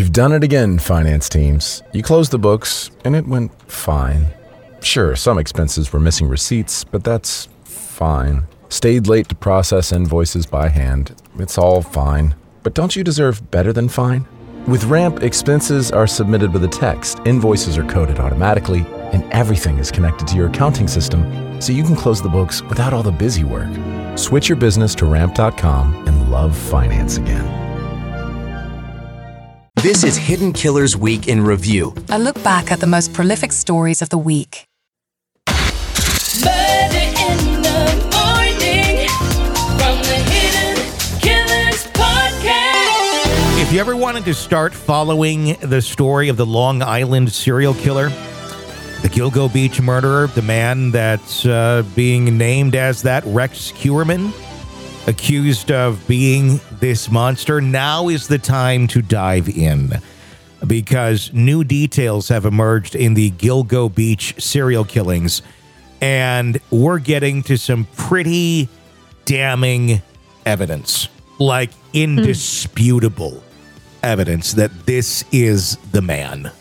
You've done it again, finance teams. You closed the books, and it went fine. Sure, some expenses were missing receipts, but that's fine. Stayed late to process invoices by hand. It's all fine. But don't you deserve better than fine? With Ramp, expenses are submitted with a text, invoices are coded automatically, and everything is connected to your accounting system, so you can close the books without all the busy work. Switch your business to Ramp.com and love finance again. This is Hidden Killers Week in Review. A look back at the most prolific stories of the week. Murder in the morning from the Hidden Killers podcast. If you ever wanted to start following the story of the Long Island serial killer, the Gilgo Beach murderer, the man that's being named as that, Rex Heuermann, accused of being this monster, now is the time to dive in, because new details have emerged in the Gilgo Beach serial killings, and we're getting to some pretty damning evidence, like indisputable evidence that this is the man.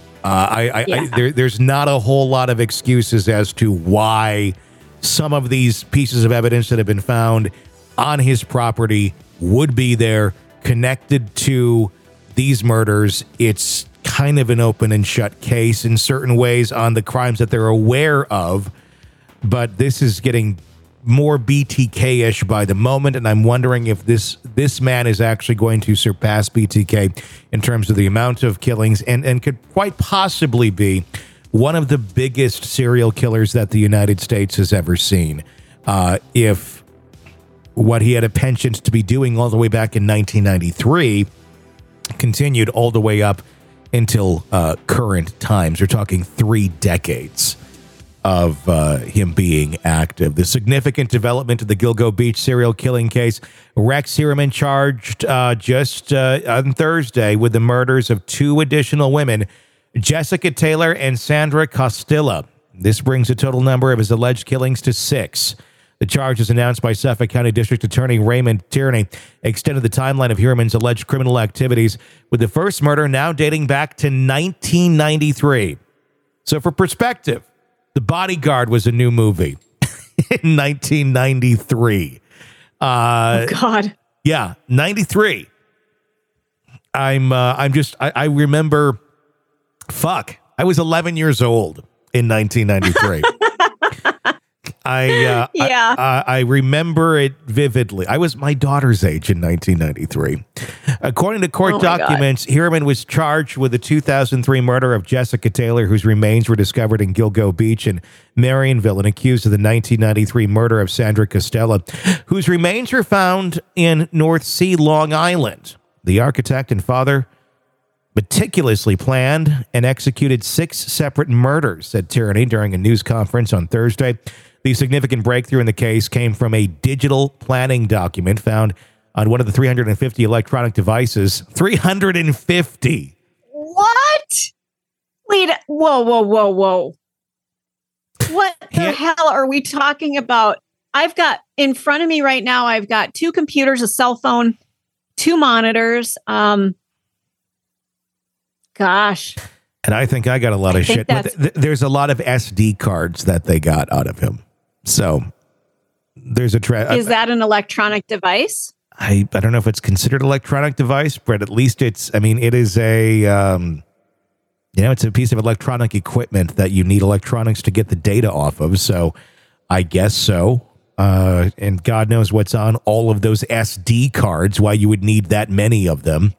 There's not a whole lot of excuses as to why some of these pieces of evidence that have been found on his property would be there connected to these murders. It's kind of an open and shut case in certain ways on the crimes that they're aware of, but this is getting more BTK-ish by the moment, and I'm wondering if this man is actually going to surpass BTK in terms of the amount of killings, and could quite possibly be one of the biggest serial killers that the United States has ever seen. If what he had a penchant to be doing all the way back in 1993 continued all the way up until current times. We're talking 3 decades of him being active. The significant development of the Gilgo Beach serial killing case, Rex Heuermann charged just on Thursday with the murders of 2 additional women, Jessica Taylor and Sandra Costilla. This brings the total number of his alleged killings to 6. The charges announced by Suffolk County District Attorney Raymond Tierney extended the timeline of Heuermann's alleged criminal activities, with the first murder now dating back to 1993. So for perspective, The Bodyguard was a new movie in 1993. Oh, God. Yeah, 93. I remember, I was 11 years old in 1993. I remember it vividly. I was my daughter's age in 1993. According to court documents, Heuermann was charged with the 2003 murder of Jessica Taylor, whose remains were discovered in Gilgo Beach and Marionville, and accused of the 1993 murder of Sandra Costilla, whose remains were found in North Sea, Long Island. The architect and father meticulously planned and executed 6 separate murders, said Tierney during a news conference on Thursday. The significant breakthrough in the case came from a digital planning document found on one of the 350 electronic devices. 350. What? Wait, whoa. What the hell are we talking about? I've got in front of me right now, I've got 2 computers, a cell phone, 2 monitors. Gosh. And I think I got a lot of shit. There's a lot of SD cards that they got out of him. So there's Is that an electronic device? I don't know if it's considered electronic device, but at least it is a, it's a piece of electronic equipment that you need electronics to get the data off of. So I guess so. And God knows what's on all of those SD cards, why you would need that many of them.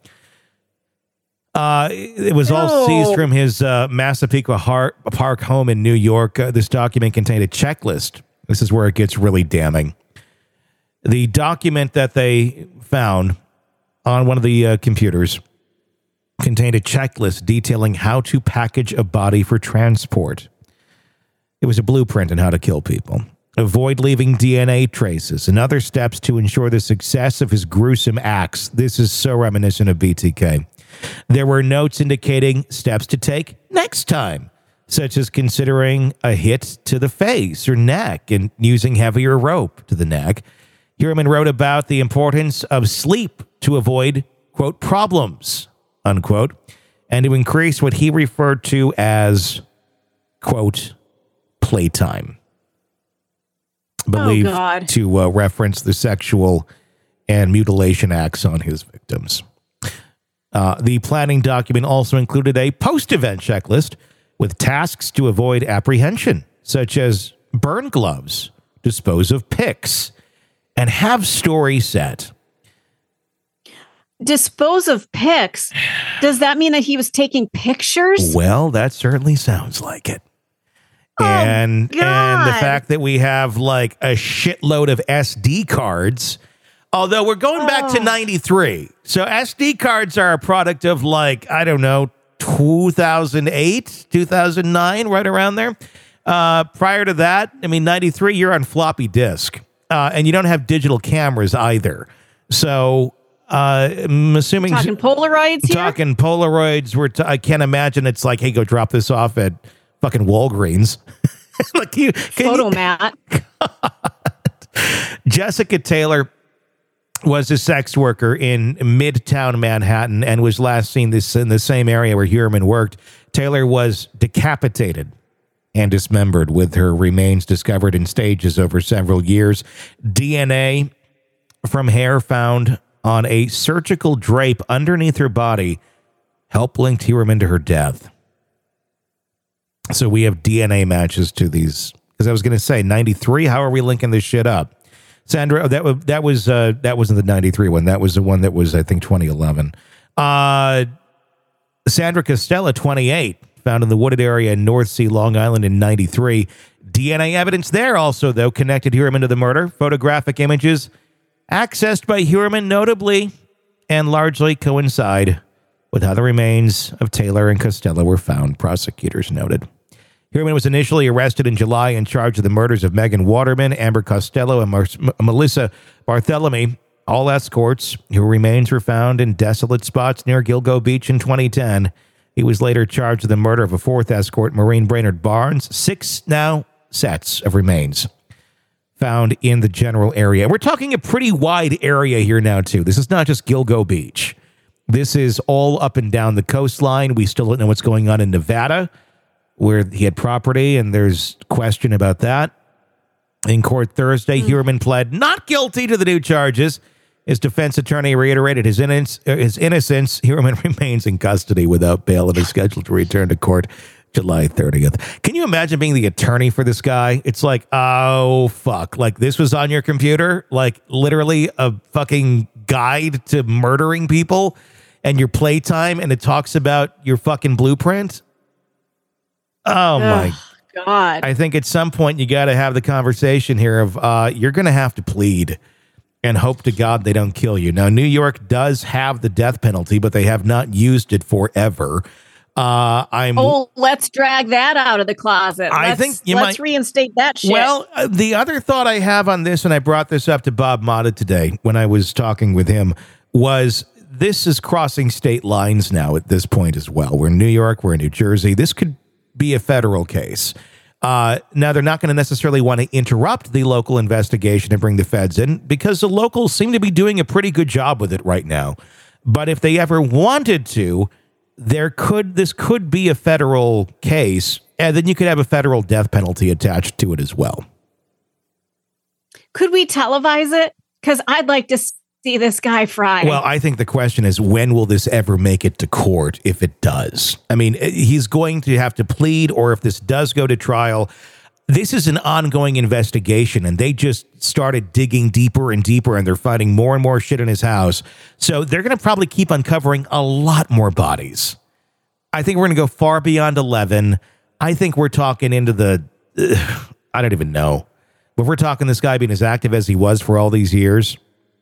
It was all seized from his Massapequa Park home in New York. This document contained a checklist. This is where it gets really damning. The document that they found on one of the computers contained a checklist detailing how to package a body for transport. It was a blueprint on how to kill people, avoid leaving DNA traces, and other steps to ensure the success of his gruesome acts. This is so reminiscent of BTK. There were notes indicating steps to take next time, such as considering a hit to the face or neck and using heavier rope to the neck. Heuermann wrote about the importance of sleep to avoid, quote, problems. unquote, and to increase what he referred to as, quote, playtime. Believed to reference the sexual and mutilation acts on his victims. The planning document also included a post-event checklist with tasks to avoid apprehension, such as burn gloves, dispose of pics, and have story set. Dispose of pics? Does that mean that he was taking pictures? Well, that certainly sounds like it. And the fact that we have like a shitload of SD cards, although we're going back to 93. So SD cards are a product of like, I don't know, 2008, 2009, right around there. Prior to that, I mean, 93, you're on floppy disk. And you don't have digital cameras either. So I'm assuming... Talking Polaroids here? Talking Polaroids. I can't imagine it's like, hey, go drop this off at fucking Walgreens. Like Photomat. Jessica Taylor was a sex worker in Midtown Manhattan and was last seen in the same area where Heuermann worked. Taylor was decapitated and dismembered, with her remains discovered in stages over several years. DNA from hair found on a surgical drape underneath her body helped link Heuermann to her death. So we have DNA matches to these. Because I was going to say 93. How are we linking this shit up? Sandra, that wasn't the 93 one. That was the one that was, I think, 2011. Sandra Costello, 28, found in the wooded area in North Sea, Long Island in 93. DNA evidence there also, though, connected Heuermann to the murder. Photographic images accessed by Heuermann notably and largely coincide with how the remains of Taylor and Costello were found, prosecutors noted. Heuermann was initially arrested in July and charged with the murders of Megan Waterman, Amber Costello, and Melissa Barthelemy, all escorts whose remains were found in desolate spots near Gilgo Beach in 2010. He was later charged with the murder of a fourth escort, Maureen Brainerd Barnes. 6 now sets of remains found in the general area. We're talking a pretty wide area here now, too. This is not just Gilgo Beach. This is all up and down the coastline. We still don't know what's going on in Nevada, where he had property, and there's question about that. In court Thursday, Heuermann pled not guilty to the new charges. His defense attorney reiterated his innocence. Heuermann remains in custody without bail and is scheduled to return to court July 30th. Can you imagine being the attorney for this guy? It's like, oh, fuck. Like, this was on your computer? Like, literally a fucking guide to murdering people and your playtime, and it talks about your fucking blueprint? Oh, my God. I think at some point you got to have the conversation here of you're going to have to plead and hope to God they don't kill you. Now, New York does have the death penalty, but they have not used it forever. Let's drag that out of the closet. Let's reinstate that shit. Well, the other thought I have on this, and I brought this up to Bob Motta today when I was talking with him, was this is crossing state lines now at this point as well. We're in New York, we're in New Jersey. This could be a federal case. Now, they're not going to necessarily want to interrupt the local investigation and bring the feds in because the locals seem to be doing a pretty good job with it right now. But if they ever wanted to, this could be a federal case, and then you could have a federal death penalty attached to it as well. Could we televise it? Because I'd like to see this guy fry. Well, I think the question is, when will this ever make it to court, if it does? I mean, he's going to have to plead, or if this does go to trial, this is an ongoing investigation, and they just started digging deeper and deeper, and they're finding more and more shit in his house. So they're going to probably keep uncovering a lot more bodies. I think we're going to go far beyond 11. I think we're talking into the, I don't even know. But if we're talking this guy being as active as he was for all these years,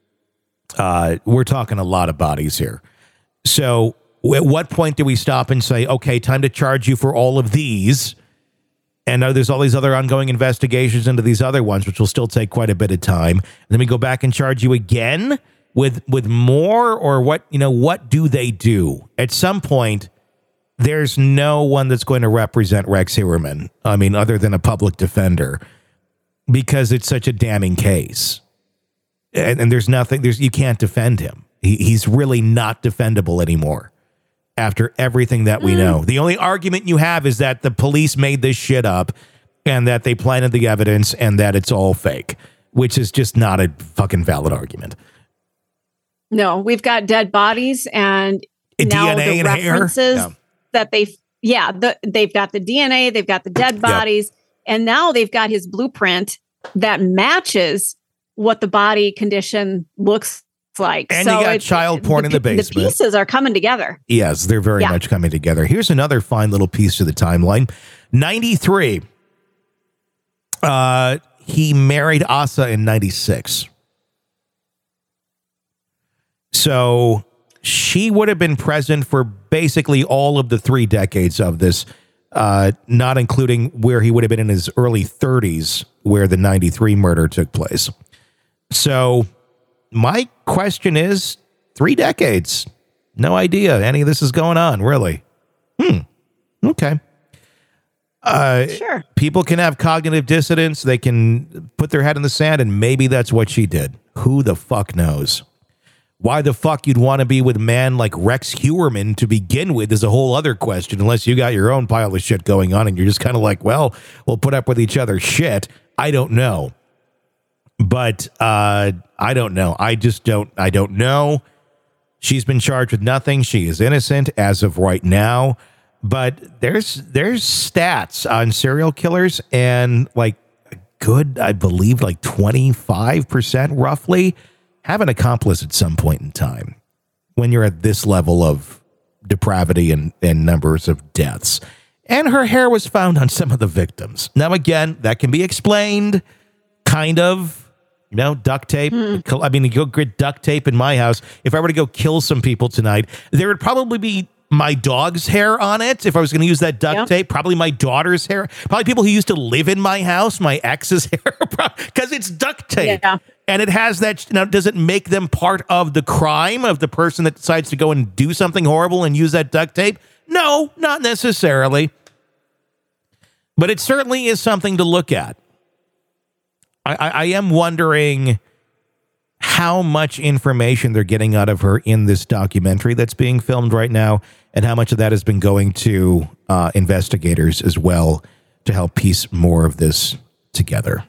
we're talking a lot of bodies here. So at what point do we stop and say, okay, time to charge you for all of these? And there's all these other ongoing investigations into these other ones, which will still take quite a bit of time. And then we go back and charge you again with more, or what do they do? At some point, there's no one that's going to represent Rex Heuermann. I mean, other than a public defender, because it's such a damning case. And there's nothing, you can't defend him. He's really not defendable anymore. after everything that we know. The only argument you have is that the police made this shit up and that they planted the evidence and that it's all fake, which is just not a fucking valid argument. No, we've got dead bodies and now DNA the and references hair? that they've got the DNA, they've got the dead bodies, and now they've got his blueprint that matches what the body condition looks like. And you got child porn in the basement. The pieces are coming together. Yes, they're very much coming together. Here's another fine little piece to the timeline. 93. He married Asa in 96. So she would have been present for basically all of the 3 decades of this, not including where he would have been in his early 30s, where the 93 murder took place. So my question is 3 decades. No idea any of this is going on, really. Okay. Sure. People can have cognitive dissonance. They can put their head in the sand, and maybe that's what she did. Who the fuck knows? Why the fuck you'd want to be with a man like Rex Heuermann to begin with is a whole other question, unless you got your own pile of shit going on and you're just kind of like, well, we'll put up with each other's shit. I don't know. But I don't know. I don't know. She's been charged with nothing. She is innocent as of right now. But there's stats on serial killers, and like good, I believe like 25% roughly have an accomplice at some point in time when you're at this level of depravity and numbers of deaths. And her hair was found on some of the victims. Now, again, that can be explained, kind of, duct tape. I mean, you go get duct tape in my house. If I were to go kill some people tonight, there would probably be my dog's hair on it. If I was going to use that duct tape, probably my daughter's hair, probably people who used to live in my house, my ex's hair, because it's duct tape. Yeah. And it has that. Now, does it make them part of the crime of the person that decides to go and do something horrible and use that duct tape? No, not necessarily. But it certainly is something to look at. I am wondering how much information they're getting out of her in this documentary that's being filmed right now, and how much of that has been going to investigators as well to help piece more of this together.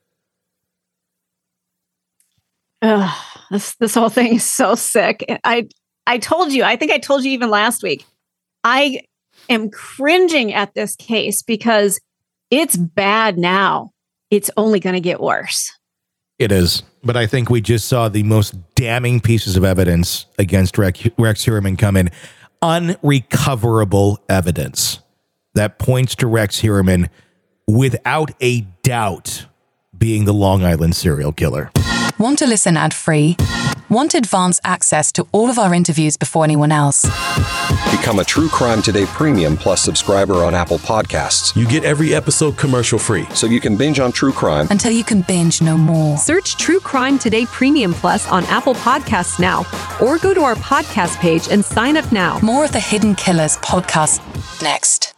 This whole thing is so sick. I told you, I think I told you even last week, I am cringing at this case because it's bad now. It's only going to get worse. It is. But I think we just saw the most damning pieces of evidence against Rex Heuermann come in. Unrecoverable evidence that points to Rex Heuermann without a doubt being the Long Island serial killer. Want to listen ad-free? Want advanced access to all of our interviews before anyone else? Become a True Crime Today Premium Plus subscriber on Apple Podcasts. You get every episode commercial-free, so you can binge on true crime until you can binge no more. Search True Crime Today Premium Plus on Apple Podcasts now, or go to our podcast page and sign up now. More of the Hidden Killers podcast next.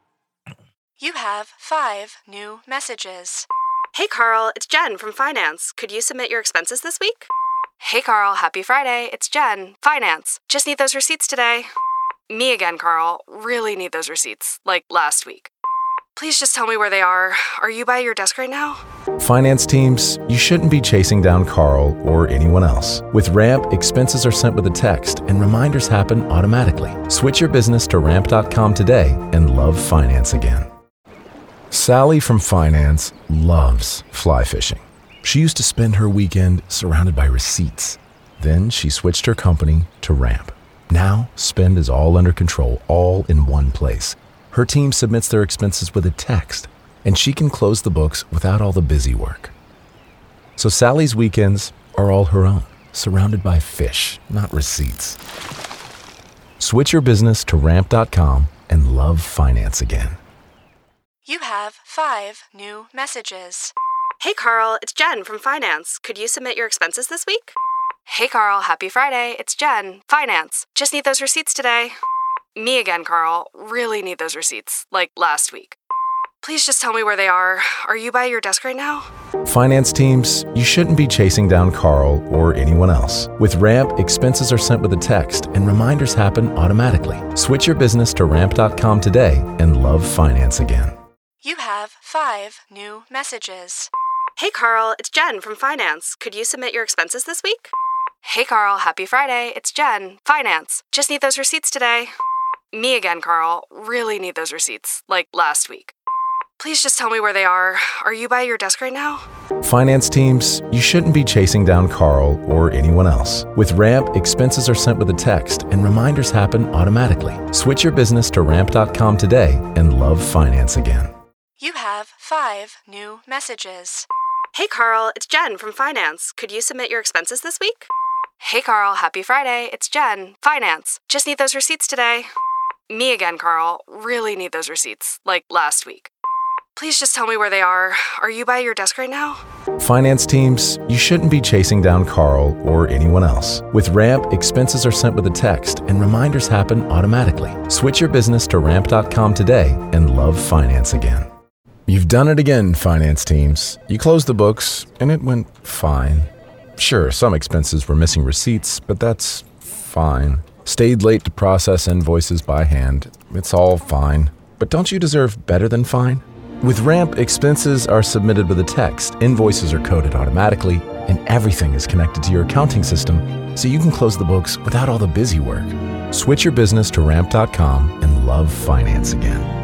You have 5 new messages. Hey Carl, it's Jen from Finance. Could you submit your expenses this week? Hey Carl, happy Friday. It's Jen, Finance. Just need those receipts today. Me again, Carl. Really need those receipts, like last week. Please just tell me where they are. Are you by your desk right now? Finance teams, you shouldn't be chasing down Carl or anyone else. With Ramp, expenses are sent with a text and reminders happen automatically. Switch your business to ramp.com today and love finance again. Sally from Finance loves fly fishing. She used to spend her weekend surrounded by receipts. Then she switched her company to Ramp. Now, spend is all under control, all in one place. Her team submits their expenses with a text, and she can close the books without all the busy work. So Sally's weekends are all her own, surrounded by fish, not receipts. Switch your business to ramp.com and love finance again. You have 5 new messages. Hey Carl, it's Jen from Finance. Could you submit your expenses this week? Hey Carl, happy Friday. It's Jen, Finance. Just need those receipts today. Me again, Carl. Really need those receipts, like last week. Please just tell me where they are. Are you by your desk right now? Finance teams, you shouldn't be chasing down Carl or anyone else. With Ramp, expenses are sent with a text and reminders happen automatically. Switch your business to ramp.com today and love finance again. You have 5 new messages. Hey Carl, it's Jen from Finance. Could you submit your expenses this week? Hey Carl, happy Friday. It's Jen, Finance. Just need those receipts today. Me again, Carl. Really need those receipts, like last week. Please just tell me where they are. Are you by your desk right now? Finance teams, you shouldn't be chasing down Carl or anyone else. With Ramp, expenses are sent with a text and reminders happen automatically. Switch your business to ramp.com today and love finance again. You have 5 new messages. Hey Carl, it's Jen from Finance. Could you submit your expenses this week? Hey Carl, happy Friday. It's Jen, Finance. Just need those receipts today. Me again, Carl. Really need those receipts, like last week. Please just tell me where they are. Are you by your desk right now? Finance teams, you shouldn't be chasing down Carl or anyone else. With Ramp, expenses are sent with a text and reminders happen automatically. Switch your business to ramp.com today and love finance again. You've done it again, finance teams. You closed the books and it went fine. Sure, some expenses were missing receipts, but that's fine. Stayed late to process invoices by hand. It's all fine. But don't you deserve better than fine? With Ramp, expenses are submitted with a text, invoices are coded automatically, and everything is connected to your accounting system, so you can close the books without all the busy work. Switch your business to ramp.com and love finance again.